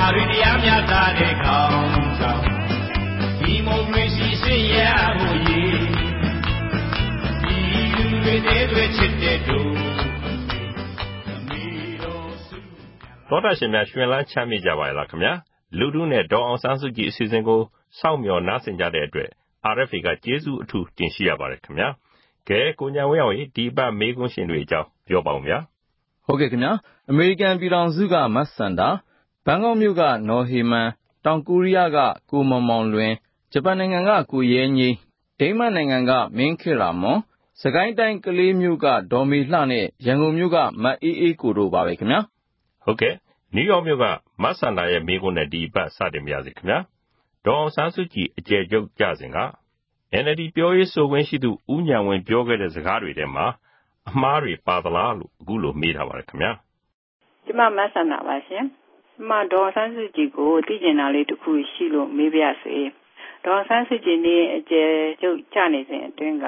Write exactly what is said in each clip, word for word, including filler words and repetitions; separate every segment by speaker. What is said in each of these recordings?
Speaker 1: တွေတရားမျှတတဲ့ခေါင်းဆောင်ဒီမိုကရေစီစစ်ရဖို့ရည်ဒီလူတွေတွေချစ်တဲ့တို့တော်တော်ရှင်များရွှင်လန်းချမ်းမြေ့ကြပါရဲ့လားခင်ဗျာလူထုနဲ့ဒေါ်အောင်ဆန်းစုကြည်အစီအစဉ်ကိုစောင့်မျှော်နားဆင်ကြတဲ့အတွက် R F A ကကျေးဇူးအထူးတင်ရှိရပါတယ်ခင်ဗျာကဲကိုညာဝင်းအောင်ရေဒီပတ်မေးခွန်းရှင်တွေအကြောင်းပြောပါဦးဗျာ
Speaker 2: ဟုတ်ကဲ့ခင်ဗျာအမေရိကန်ပြည်ထောင်စုကမတ်စန္ဒာဘန်ကောက်မြို့ကနော်ဟေမန်တောင်ကိုရီးယားကကိုမောင်မောင်လွင်ဂျပန်နိုင်ငံကကိုရဲငိမ့်ဒိန်းမတ်နိုင်ငံကမင်းခေရာမွန်စကိုင်းတိုင်းကလေးမြို့ကဒေါ်မေလှနဲ့ရန်ကုန်မြို့ကမတ်အေးအေးကိုတို့ပါပဲခင်ဗျာ
Speaker 1: ဟုတ်ကဲ့နယူးယောက်မြို့ကမတ်စန္ဒာရဲ့မေးခွန်းနဲ့ဒီပတ်စတင်ပါရစေခင်ဗျာဒေါ်အောင်ဆန်းစုကြည်အကျယ်ချုပ်ကြစဉ်က N L D ပြောရေးဆိုခွင့်ရှိသူဦးဉာဏ်ဝင်းပြောခဲ့တဲ့စကားတွေထဲမှာအမှားတွေပါသလားလို့အခုလိုမေးထားပါတယ်ခင်ဗျာ
Speaker 3: ကျမမတ်စန္ဒာပါရှင်ကျမဒေါ်အောင်ဆန်းစုကြည်ကိုသိကျင်တာလေးတစ်ခုရှိလို့မေးပြစေဒေါ်အောင်ဆန်းစုကြည်နဲ့အကျယ်ချုပ်ကြနေစဉ်အတွင်းက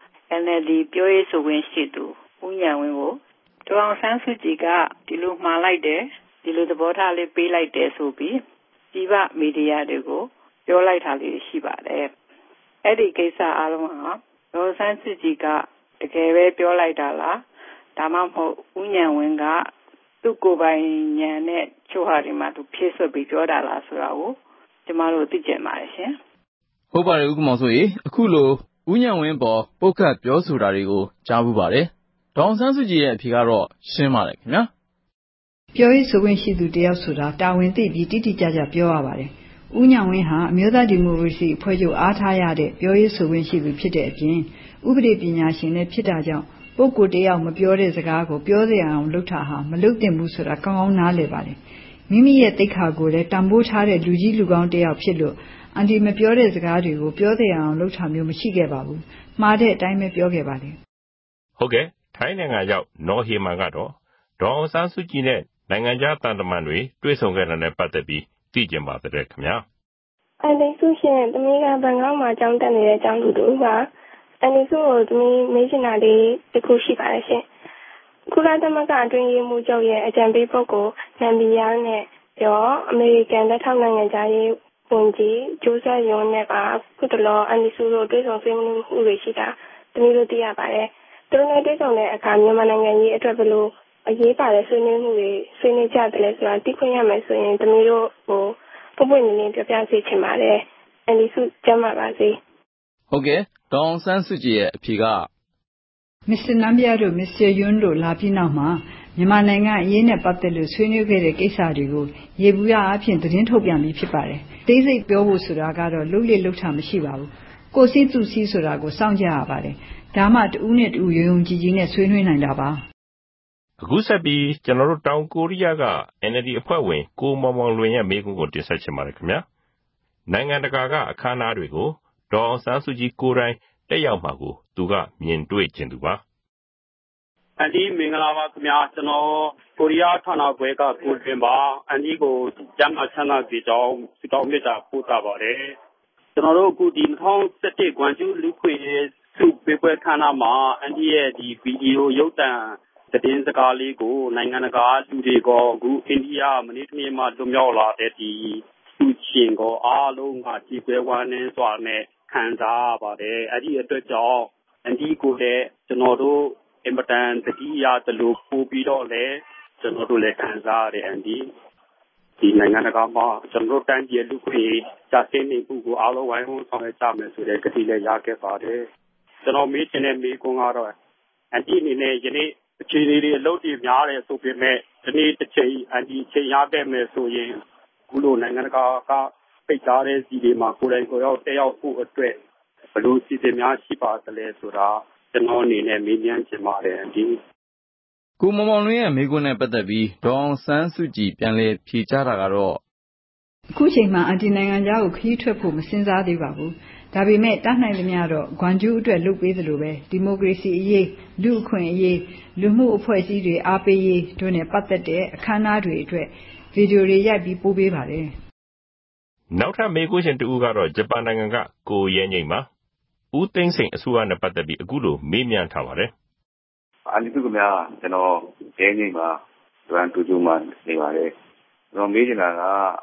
Speaker 3: N L D ပြောရေးဆိုခွင့်ရှိသူဦးဉာဏ်ဝင်းကိုဒေါ်အောင်ဆန်းစုကြည်ကဒီလိုမှားလိုက်တယ်ဒီလိုသဘောထားလေးပေးလိုက်တယ်ဆိုပြီးဒီဗမီဒီယာတွေကိုပြောလိုက်တာလေးရှိပါတယ်အဲ့ဒီကိစ္စအားလုံးဟာဒေါ်ဆန်းစုကြည်ကတကယ်ပဲပြောလိုက်တာလားဒါမှမဟုတ်ဦးဉာဏ်ဝင်းကသူ့ကိုယ်ပိုင်ဉာဏ်နဲ့ချိုးဟာဒီမှာသူဖြည့်ဆွတ်ပြီးပြောတာလားဆိုတာကိုကျမတို့သိကြပါတယ်ရှင်
Speaker 2: ဟုတ်ပါတယ်ဦးကမောင်စိုးရေအခုလိုဦးဉာဏ်ဝင်းပေါ်ပုတ်ခတ်ပြောဆိုတာတွေကိုကြားဘူးပါတယ်ဒေါ်ဆန်းစုကြည်ရဲ့အဖြေကတော့ရှင်းပါတယ်ခင်ဗျာ
Speaker 4: ပြောရေးဆိုခွင့်ရှိသူတယောက်ဆိုတာတာဝန်သိပြီးတိတိကျကျပြောရပါတယ်ဦးဉာဏ်ဝင်းဟာအမျိုးသားဒီမိုကရေစီအဖွဲ့ချုပ်အားထားရတဲ့ပြောရေးဆိုခွင့်ရှိသူဖြစ်တဲ့အပြင်ဥပဒေပညာရှင်လည်းဖြစ်တာကြောင့်ပုဂ္ဂိုလ်တယောက်မပြောတဲ့စကားကိုပြောစေအောင်လုပ်တာဟာမလုပ်သင့်ဘူးဆိုတာကောင်းကောင်းနားလည်ပါတယ်မိမိရဲ့သိက္ခာကိုလည်းတန်ဖိုးထားတဲ့လူကြီးလူကောင်းတယောက်ဖြစ်လို့အန်တီမပြောတဲ့စကားတွေကိုပြောစေအောင်လုပ်တာမျိုးမရှိခဲ့ပါဘူးမှားတဲ့အတိုင်းပဲပြောခဲ့ပါတယ်
Speaker 1: ဟုတ်ကဲ့ထိုင်းနိုင်ငံရောက်နော်ဟေမန်ကတော့ဒေါ်အောင်ဆန်းစုကြည်နဲ့နိုင်ငံခြားတန်တမန်တွေတွေ့ဆုံခဲ့တာနဲ့ပတ်သက်ပြီးသိကျင်ပါတဲ့ခင်ဗျာ
Speaker 5: အန်တီစုရှင်သမီးကဘန်ကောက်မှာကျောင်းတက်နေတဲ့အကြောင်းလူတို့ကအန်တီစုကိုသမီးမေးချင်တာလေးတစ်ခုရှိပါတယ်ရှင်ကုလသမဂ္ဂအတွင်းရေးမှူးချုပ်ရဲ့အကြံပေးပုဂ္ဂိုလ်နမ်ဘီယာနဲ့ပြောအမေရိကန်လက်ထောက်နိုင်ငံသားရေးဝန်ကြီးဂျိုးဆက်ယွန်နဲ့ပါခုတလောအန်တီစုတို့တွေ့ဆုံဆွေးနွေးမှုတွေရှိတာသမီးတို့သိရပါတယ်သူတို့နဲ့တွေ့ဆုံတဲ့အခါမြန်မာနိုင်ငံရေးအတွက်ဘယ်လိုအရေးပါတဲ့ဆွေးနွေးမှုတွေဆွေးနွေးကြတယ်လဲဆိုတာသိခွင့်ရမယ်ဆိုရင်သမီးတို့ဟိုပုပ်ပွင့်နေနေပြောပြစေချင်ပါတယ်အန်တီစုကျမ်းပါပါစေ
Speaker 2: ဟုတ်ကဲ့ဒေါ်အောင်ဆန်းစုကြည်ရဲ့အဖြေက
Speaker 4: မစ္စတာနမ်ဘီယာတို့မစ္စတာယွန်းတို့လာပြီးနောက်မှာမြန်မာနိုင်ငံအရေးနဲ့ပတ်သက်လို့ဆွေးနွေးခဲ့တဲ့ကိစ္စတွေကိုရေဘူးရအဖြစ်သတင်းထုတ်ပြန်ပြီးဖြစ်ပါတယ်သိစိတ်ပြောဖို့ဆိုတာကတော့လုံးလေလုံးထမရှိပါဘူးကိုစီးသူစီးဆိုတာကိုစောင့်ကြရပါတယ်ဒါမှတူးနဲ့တူးရုံရုံကြည်ကြည်နဲ့ဆွေးနွေးနိုင်တာပါ
Speaker 1: အခုဆက်ပြီးကျွန်တော်တို့တောင်ကိုရီးယားက N L D အဖွဲ့ဝင်ကိုမောင်မောင်လွင်ရဲ့မေးခွန်းကိုတင်ဆက်ချင်ပါတယ်ခင်ဗျာနိုင်ငံတကာကအခမ်းအနားတွေကိုဒေါ်အောင်ဆန်းစုကြည်ကိုယ်တိုင်တက်ရောက်မှာကိုသူကမြင်တွေ့ခြင်းသူပါ
Speaker 6: အန်ဒီမင်္ဂလာပါခင်ဗျာကျွန်တော်ကိုရီးယားဌာနခွဲကကိုတွင်ပါအန်ဒီကိုကျမ်းမာချမ်းသာစေကြောင်းဆုတောင်းမေတ္တာပို့တာပါတယ်ကျွန်တော်တို့အခုဒီ၂၀၁၁ကွမ်ကျူးလူခွေစုပေးပွဲခမ်းနားမှာအန်ဒီရဲ့ဒီဗီဒီယိုရုပ်သံသတင်းစကားလေးကိုနိုင်ငံတကာလူတွေကအခုအိန္ဒိယမနေ့တနေ့မှလွန်မြောက်လာတဲ့ဒီသူချင်းကိုအားလုံးကကြည်ပွဲဝမ်းနည်းစွာနဲ့ခံစားပါတယ်အဲ့ဒီအတွက်ကြောင့်အန်ဒီကိုလည်းကျွန်တော်တို့အင်မတန်တတိယတလို့ပို့ပြီးတော့လည်းကျွန်တော်တို့လည်းခံစားရတယ်အန်ဒီဒီနိုင်ငံတကာမှာကျွန်တော်တို့တန်းပြည်လူခွေကြာစင်းနေမှုကိုအားလုံးဝိုင်းဝန်းဆောင်ရွက်ကြမယ်ဆိုတဲ့ကတိလည်းရခဲ့ပါတယ်ကျွန်တော်မေးချင်တဲ့မေးခွန်းကတော့အန်ဒီအနေနဲ့ယနေ့အခြေအနေတွေအလုပ်တွေများတယ်ဆိုပေမဲ့ဒီနေ့တစ်ချိန်အန်ဒီချိန်ရခဲ့မယ်ဆိုရင်ခုလိုနိုင်ငံတကာကဖိတ်ကြားတဲ့စီတွေမှာကိုယ်တိုင်ကိုယ်ရောက်တက်ရောက်ဖို့အတွက်ဘယ်လိုစီစဉ်များရှိပါသလဲဆိုတာကျွန်တော်အနေနဲ့မေးမြန်းချင်ပါတယ်အန်ဒီ
Speaker 2: ကိုမောင်မောင်လွင်ရဲ့မေးခွန်းနဲ့ပတ်သက်ပြီးဒေါ်အောင်ဆန်းစုကြည်ပြန်လည်ဖြေကြားတာကတော့
Speaker 4: အခုချိန်မှာအန်တီနိုင်ငံသားကိုခရီးထွက်ဖို့မစင်စားသေးပါဘူးဒါပေမဲ့တတ်နိုင်သမျှတော့ဂွမ်ဂျူးအတွက်လုပ်ပေးသလိုပဲဒီမိုကရေစီအရေးလူအခွင့်အရေးလူမှုအဖွဲ့အစည်းတွေအားပေးရေးတို့နဲ့ပတ်သက်တဲ့အခမ်းအနားတွေအတွက်ဗီဒီယိုတွေရိုက်ပြီးပို့ပေးပါတယ်
Speaker 1: နောက်ထပ်မေးခွန်းရှင်တူကတော့ဂျပန်နိုင်ငံကကိုရဲငိမ့်ပါဦးသိန်းစိန်အစိုးရနဲ့ပတ်သက်ပြီးအခုလိုမေးမြန်းထားပါတယ်
Speaker 7: အန်ဒီကများကျွန်တော်ရဲငိမ့်ပါဒွမ်တူဂျူမှာနေပါတယ်ကျွန်တော်မေးချင်တာက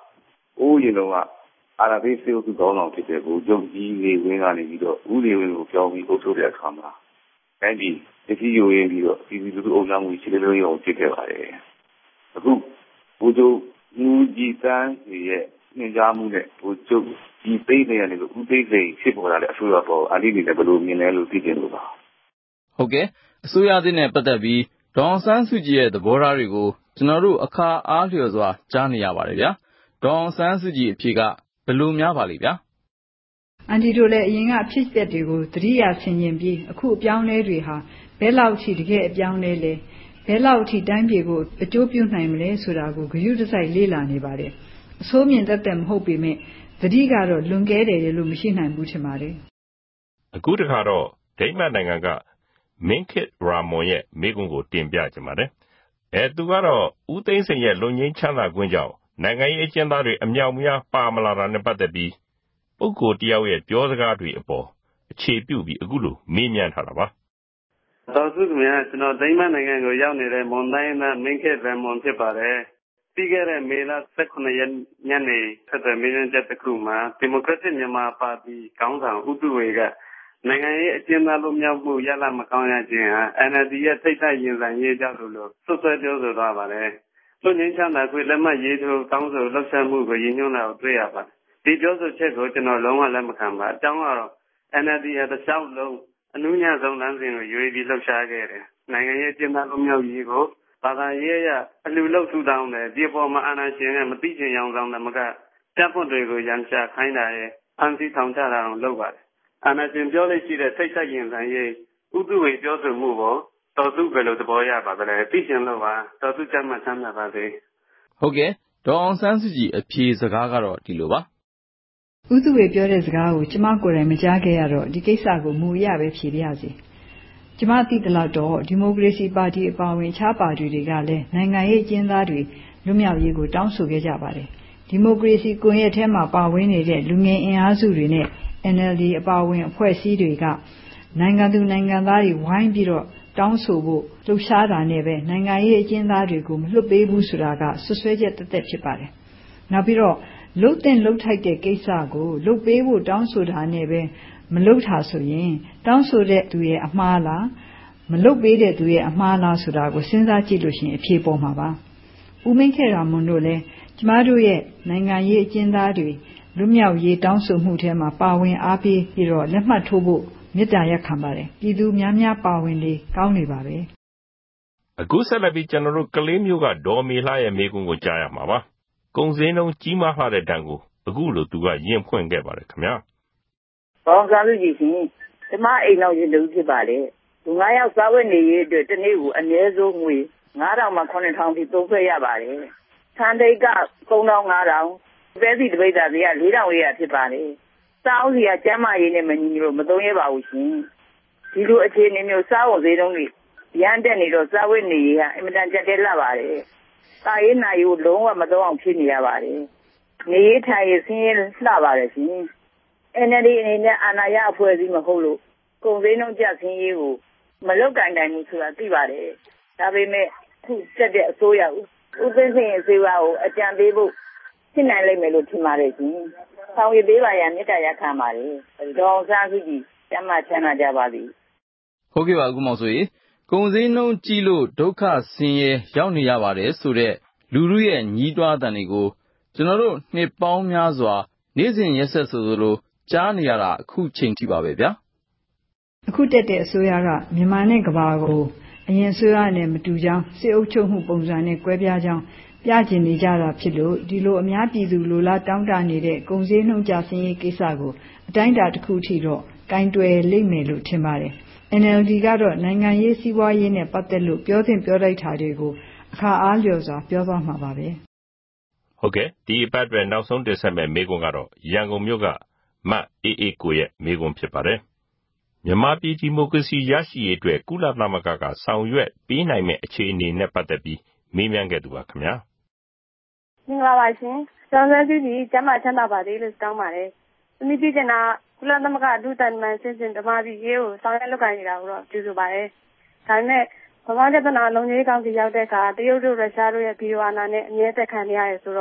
Speaker 7: အိုးရင်တော့အာရဗီစေုသူကောင်းအောင်ဖြစ်တဲ့ကိုကျုပ်ကြီးနေဝင်းကနေပြီးတော့ဦးနေဝင်းကိုပြောင်းပြီးအုပ်ချုပ်တဲ့အခါမှာတိုင်းပြည်တတိယရင်းပြီးတော့ဒီဒီလူအုပ်ချုပ်မှုရှိတဲ့လိုရောဖြစ်ခဲ့ပါတယ်အခုဘုကျုပ်လူကြီးတန်းရဲ့ညင်ကြားမှုနဲ့ဘုကျုပ်ဒီသိနေရတယ်လို့ဦးသိသိဖြစ်ပေါ်လာတဲ့အဆိုရပေါ်အလိနေလည်းဘယ်လိုမြင်လဲလို့သိကြလို့ပါ
Speaker 2: ဟုတ်ကဲ့အစိုးရသစ်နဲ့ပတ်သက်ပြီးဒေါအောင်ဆန်းစုကြည်ရဲ့သဘောထားတွေကိုကျွန်တော်တို့အခါအားလျော်စွာကြားနေရပါတယ်ဗျာဒေါအောင်ဆန်းစုကြည်အဖြစ်ကဘယ်လိုများပါလိမ့်ဗျာ
Speaker 4: အန်တီတို့လည်းအရင်ကအဖြစ်အပျက်တွေကိုသတိရဆင်ခြင်ပြီးအခုအပြောင်းလဲတွေဟာဘယ်လောက်ထိတကယ်အပြောင်းလဲလဲဘယ်လောက်ထိတိုင်းပြည်ကိုအကျိုးပြုနိုင်မလဲဆိုတာကိုဂရုတစိုက်လေ့လာနေပါတယ်အဆိုးမြင်တတ်တယ်မဟုတ်ပေမဲ့သတိကတော့လွန်ကဲတယ်လို့မရှိနိုင်ဘူးထင်ပါတယ်
Speaker 1: အခုတခါတော့ဒိမတ်နိုင်ငံကမင်းခစ်ရာမွန်ရဲ့မိကွန်းကိုတင်ပြကြပါတယ်အဲသူကတော့ဦးသိန်းစိန်ရဲ့လူငင်းချမ်းသာခွင့်ကြောင့်နိုင်ငံရေးအကျဉ်းသားတွေအမြောက်များပါမလာတာနဲ့ပတ်သက်ပြီးပုဂ္ဂိုလ်တယောက်ရဲ့ပြောစကားတွေအပေါ်အခြေပြုပြီးအခုလိုမေးမြန်းထားတာပါ
Speaker 6: တော်စုခင်ဗျာကျွန်တော်ဒိမတ်နိုင်ငံကိုရောက်နေတဲ့မွန်တိုင်းသားမင်းခစ်ရာမွန်ဖြစ်ပါတယ်ပြီးခဲ့တဲ့မေလ၁၇ရက်ညနေဆက်သွယ်မေးမြန်းချက်တစ်ခုမှာဒီမိုကရက်တစ်မြန်မာပါတီခေါင်းဆောင်ဦးသူဝေကနိုင်ငံရေးအကျဉ်းသားလူမျိုးမှုရလမကောင်းရခြင်းဟာ အန် အယ် ဒီ ရဲ့ထိပ်တိုက်ရင်ဆိုင်ရေးကြောင့်လို့ဆွဆွဲပြောဆိုသွားပါတယ်။လူငင်းချမ်းသာခွင့်လက်မှတ်ရေးထိုးကောင်းဆိုလှုပ်ရှားမှုကိုရည်ညွှန်းတာကိုတွေ့ရပါတယ်။ဒီပြောဆိုချက်ကိုကျွန်တော်လုံးဝလက်မခံပါအကြောင်းကတော့ အန် အယ် ဒီ ရဲ့တစ်လျှောက်လုံးအနုညံ့ဆုံးလမ်းစဉ်ကိုရွေးပြီးလှုပ်ရှားခဲ့တယ်။နိုင်ငံရေးအကျဉ်းသားလူမျိုးရေးကိုဘာသာရေးအရအလှူလှုပ်ထူထောင်တယ်ဒီပေါ်မှာအာဏာရှင်ရဲ့မသိချင်ရောင်ဆောင်တယ်မကတပ်ဖွဲ့တွေကိုရန်ရှာခိုင်းတာရဲ့ဖမ်းဆီးထောင်ချတာအောင်လုပ်ပါတယ်။အာဏာရှင်ပြောလို့ရှိတဲ့ထိတ်ဆက်ရင်ဆိုင်ရေးဥတုဝေပြောဆိုမှုကိုတော်သူဘယ်လိုသဘောရပါသလဲသိချင်လို့ပါတော်သူကြမ်းမှဆမ်းမြပါစေ
Speaker 2: ဟုတ်ကဲ့ဒေါအောင်ဆန်းစုကြည်အဖြေစကားကတော့ဒီလိုပါ
Speaker 4: ဥတုဝေပြောတဲ့စကားကိုကျမကိုယ်တိုင်မကြားခဲ့ရတော့ဒီကိစ္စကိုမူရပဲဖြေပြရစီကျမသိတဲ့လောက်တော့ဒီမိုကရေစီပါတီအပါအဝင်ခြားပါတီတွေကလည်းနိုင်ငံရေးအကျဉ်းသားတွေလွတ်မြောက်ရေးကိုတောင်းဆိုခဲ့ကြပါတယ်ဒီမိုကရေစီကွန်ရက်ထဲမှာပါဝင်နေတဲ့လူငယ်အင်အားစုတွေနဲ့ အန် အယ်လ် ဒီ အပါအဝင်အဖွဲ့အစည်းတွေကနိုင်ငံသူနိုင်ငံသားတွေဝိုင်းပြီးတော့တောင်းဆိုဖို့လှုပ်ရှားတာနဲ့ပဲနိုင်ငံရေးအကျဉ်းသားတွေကိုမလွတ်ပေးဘူးဆိုတာကဆွဆွဲချက်တက်တက်ဖြစ်ပါတယ်နောက်ပြီးတော့လှုပ်တဲ့လှုပ်ထိုက်တဲ့ကိစ္စကိုလှုပ်ပေးဖို့တောင်းဆိုတာနဲ့ပဲမလှုပ်တာဆိုရင်တောင်းဆိုတဲ့သူရဲ့အမှားလားမလှုပ်ပေးတဲ့သူရဲ့အမှားလားဆိုတာကိုစဉ်းစားကြည့်လို့ရှိရင်အဖြေပေါ်မှာပါဦးမင်းခေရာမွန်တို့လည်းကျမတို့ရဲ့နိုင်ငံရေးအကျဉ်းသားတွေလွတ်မြောက်ရေးတောင်းဆိုမှုထဲမှာပါဝင်အားပေးပြီးတော့လက်မှတ်ထိုးဖို့မေတ္တာရပ်ခံပါတယ်ပြည်သူများများပါဝင်လေကောင်းနေပါပဲ
Speaker 1: အခုဆက်လက်ပြီးကျွန်တော်တို့ကလေးမျိုးကဒေါ်မေလှရဲ့မိကွန်းကိုကြားရမှာပါကုံစင်းလုံးကြီးမားလှတဲ့တန်ကိုအခုလိုသူကရင်ဖွင့်ခဲ့ပါတယ်ခင်ဗျာ
Speaker 8: ဘောင်စားလူကြီးရှင်ဒီမအိမ်တော်ရင်တူဖြစ်ပါလေလူငါးယောက်စားဝတ်နေရေးအတွက်တနေ့ကိုအနည်းဆုံးငွေငါးထောင်မှခုနှစ်ထောင်ထိသုံးဆွဲရပါတယ်ဆန်တိတ်ကသုံးထောင်ငါးထောင်ပဲစီတပိတ်တာစီကလေးထောင်လေးရဖြစ်ပါလေစားဦးစီကကျမ်းမာရေးနဲ့မညီလို့မသုံးရပါဘူးရှင်ဒီလိုအခြေအနေမျိုးစားဝတ်သေးတုံးတွေရန်တက်နေတော့စားဝတ်နေရေးဟာအင်မတန်ကြက်တဲလာပါတယ်တာရေးနာရေးကိုလုံးဝမသုံးအောင်ဖြစ်နေရပါတယ်နေရေးထိုင်ရေးဆင်းရဲလှပါတယ်ရှင် အန် အယ်လ် ဒီ အနေနဲ့အာဏာရအဖွဲ့အစည်းမဟုတ်လို့ကုန်စည်နှုန်းကျဆင်းရေးကိုမလုပ်ကင်နိုင်ဘူးဆိုတာသိပါတယ်ဒါပေမဲ့ခုတက်တဲ့အစိုးရဦးသိန်းစိန်ရဲ့စေဝါကိုအကြံပေးဖို့ဖြစ်နိုင်လိမ့်မယ်လို့ထင်ပါတယ်ရှင်ဆောင်ရွက်ပေးပါရမေတ္တာရပ်ခံပါတယ်ဒေါအောင်ဆန်းစုကြည်ကျမ်းမာချမ်းသာကြပါသည်
Speaker 2: ဟုတ်ကဲ့ပါအခုမောင်ဆိုရေကုန်စည်နှုန်းကြီးလို့ဒုက္ခဆင်းရဲရောက်နေရပါတယ်ဆိုတဲ့လူလူရဲ့ညီးတွားတန်တွေကိုကျွန်တော်တို့နှစ်ပေါင်းများစွာနေ့စဉ်ရက်ဆက်ဆိုသလိုကြားနေရတာအခုချိန်ထိပါပဲဗျာ
Speaker 4: အခုတက်တဲ့အစိုးရကမြန်မာနဲ့ကမ္ဘာကိုအရင်အစိုးရနဲ့မတူကြောင်းစစ်အုပ်ချုပ်မှုပုံစံနဲ့ကွဲပြားကြောင်းပြကျင်နေကြတာဖြစ်လို့ဒီလိုအများပြည်သူလိုလားတောင်းတနေတဲ့ကုန်စည်နှုန်းကျဆင်းရေးကိစ္စကိုအတိုင်းအတာတစ်ခုထိတော့ကင်တွယ်လိမ့်မယ်လို့ထင်ပါတယ် အန် အယ်လ် ဒီ ကတော့နိုင်ငံရေးစီးပွားရေးနဲ့ပတ်သက်လို့ပြောသင့်ပြောလိုက်တာတွေကိုအခါအားလျော်စွာပြောသွားမှာပါပဲ
Speaker 1: ဟုတ်ကဲ့ဒီအပတ်အတွက်နောက်ဆုံးတင်ဆက်မယ့်မေးခွန်းကတော့ရန်ကုန်မြို့ကမအေးအေးကိုရဲ့မေးခွန်းဖြစ်ပါတယ်မြန်မာပြည်ဒီမိုကရေစီရရှိရေးအတွက်ကုလသမဂ္ဂကဆောင်ရွက်ပေးနိုင်မယ့်အခြေအနေနဲ့ပတ်သက်ပြီးမေးမြန်းခဲ့သူပါခင်ဗျာ
Speaker 5: မင်္ဂလာပါရှင်ကျောင်းသားကြီးကြီးကျမ်းမာချမ်းသာပါစေလို့တောင်းပါတယ်သမီးပြည်ကျင်တာကုလသမဂ္ဂအထူးတန်တမန်ဆင်ဆင်ဓမ္မပြည်ရေးကိုဆောင်ရွက်လုပ်ကိုင်နေတာကိုတော့ကျေးဇူးပါတယ်ဒါပေမဲ့ဗမာပြည်ပြည်နာလုံခြုံရေးကောင်စီရောက်တဲ့အခါတရုတ်တို့ရုရှားတို့ရဲ့ဗီဒီယိုအာဏာနဲ့အမြဲတက်ခံနေရတယ်ဆိုတော့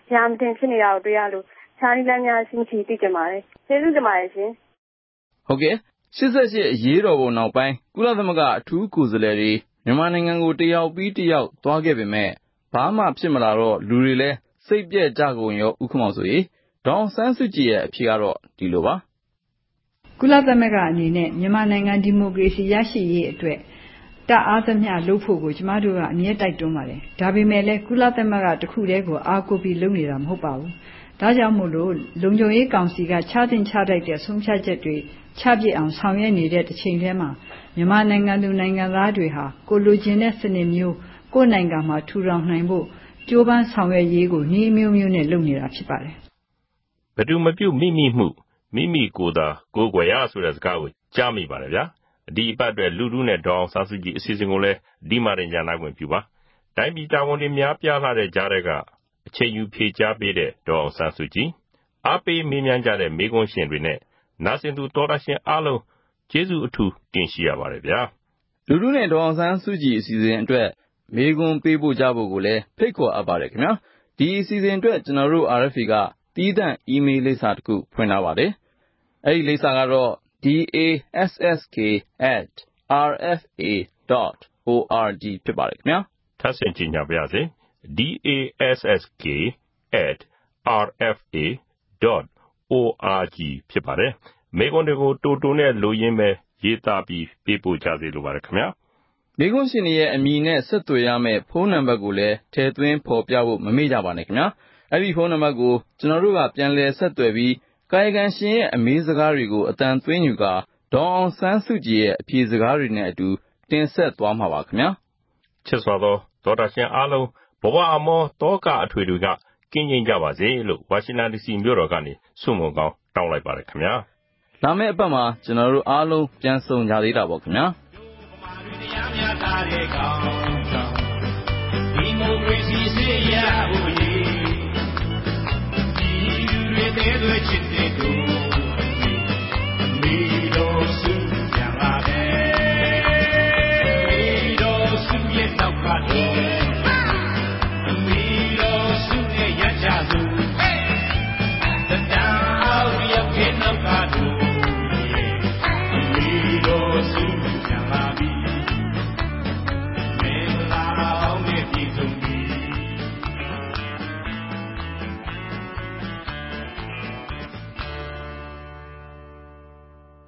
Speaker 5: ညာမတင်ဖြစ်နေတာကိုတွေ့ရလို့ခြားနည်းလမ်းများရှိမရှိသိကြပါတယ်ကျေးဇူးတင်ပါတယ်ရှင်
Speaker 2: ဟုတ်ကဲ့ရှစ်ဆယ့်ရှစ်အရေးတော်ပုံနောက်ပိုင်းကုလသမဂ္ဂအထူးကိုယ်စားလှယ်တွေမြန်မာနိုင်ငံကိုတယောက်ပြီးတယောက်သွားခဲ့ပေမဲ့ဘာမှဖြစ်မလာတော့လူတွေလည်းစိတ်ပြည့်ကြကုန်ရောဥက္ကမောင်ဆိုရေဒေါအောင်ဆန်းစုကြည်ရဲ့အဖြေကတော့ဒီလိုပါ
Speaker 4: ကုလသမဂ္ဂအနေနဲ့မြန်မာနိုင်ငံဒီမိုကရေစီရရှိရေးအတွက်တအားသမျှလုပ်ဖို့ကိုကျမတို့ကအမြဲတိုက်တွန်းပါတယ်ဒါပေမဲ့လည်းကုလသမဂ္ဂတစ်ခုတည်းကိုအားကိုးပြီးလုပ်နေတာမဟုတ်ပါဘူးဒါကြောင့်မို့လို့လုံခြုံရေးကောင်စီကချတင်ချတိုက်တဲ့ဆုံးဖြတ်ချက်တွေချပြစ်အောင်ဆောင်ရွက်နေတဲ့တစ်ချိန်တည်းမှာမြန်မာနိုင်ငံသူနိုင်ငံသားတွေဟာကိုလိုချင်တဲ့စနစ်မျိုးကိုယ့်နိုင်ငံမှာထူထောင်နိုင်ဖို့ကြိုးပမ်းဆောင်ရွက်ရေးကိုနှီးမျိုးမျိုးနဲ့လုပ်နေတာဖြစ်ပါတယ်
Speaker 1: ဘသူမပြုတ်မိမိမှုမိမိကိုယ်သာကိုယ်ွယ်ရဆိုတဲ့စကားကိုကြားမိပါတယ်ဗျာဒီအပတ်အတွက်လူလူနဲ့ဒေါအောင်ဆန်းစုကြည်အစီအစဉ်ကိုလည်းဒီမှာတင်ညာနာခွင့်ပြုပါတိုင်းပြည်တာဝန်တွေများပြားလာတဲ့ကြားတွေကအချိန်ယူဖြေကြားပေးတဲ့ဒေါအောင်ဆန်းစုကြည်အားပေးမေးမြန်းကြတဲ့မေးခွန်းရှင်တွေနဲ့နာဆင်သူတော်တာရှင်အားလုံးကျေးဇူးအထူးတင်ရှိရပါတယ်ဗျာ
Speaker 2: လူလူနဲ့ဒေါအောင်ဆန်းစုကြည်အစီအစဉ်အတွက်မေးခွန်းပေးဖို့ကြဖို့ကိုလည်းဖိတ်ခေါ်အပ်ပါတယ်ခင်ဗျာဒီအစီအစဉ်အတွက်ကျွန်တော်တို့ R F A ကတီးသန့် email လိပ်စာတစ်ခုဖွင့်ထားပါတယ်အဲ့ဒီလိပ်စာကတော့ dasask at r f a dot org ဖြစ်ပါတယ်ခင်ဗျာ
Speaker 1: ထပ်ဆင့်ကြည့်ကြပါရစေ dasask at r f a dot org ဖြစ်ပါတယ်မေးခွန်းတွေကိုတိုတိုနဲ့လိုရင်းပဲရေးသားပြီးပေးပို့ကြစေလိုပါတယ်ခင်ဗျာ
Speaker 2: မေးခွန်းရှင်ရဲ့အမည်နဲ့ဆက်သွယ်ရမယ့်ဖုန်းနံပါတ်ကိုလည်းထည့်သွင်းဖော်ပြဖို့မမေ့ကြပါနဲ့ခင်ဗျာအဲ့ဒီဖုန်းနံပါတ်ကိုကျွန်တော်တို့ကပြန်လည်ဆက်သွယ်ပြီးကာယကံရှင်ရဲ့အမေးစကားတွေကိုအတန်သွင်းယူကာဒေါအောင်ဆန်းစုကြည်ရဲ့အဖြေစကားတွေနဲ့အတူတင်ဆက်သွားမှာပါခင်ဗျာ
Speaker 1: ချစ်စွာသောဒေါက်တာရှင်အားလုံးဘဝအမောတောကအထွေတွေကကင်းကျင်းကြပါစေလို့ဝါရှင်တန်ဒီစီမြို့တော်ကနေဆုမွန်ကောင်းတောင်းလိုက်ပါတယ်ခင်ဗျာ
Speaker 2: လာမယ့်အပတ်မှာကျွန်တော်တို့အားလုံးပြန်ဆုံကြသေးတာပေါ့ခင်ဗျာ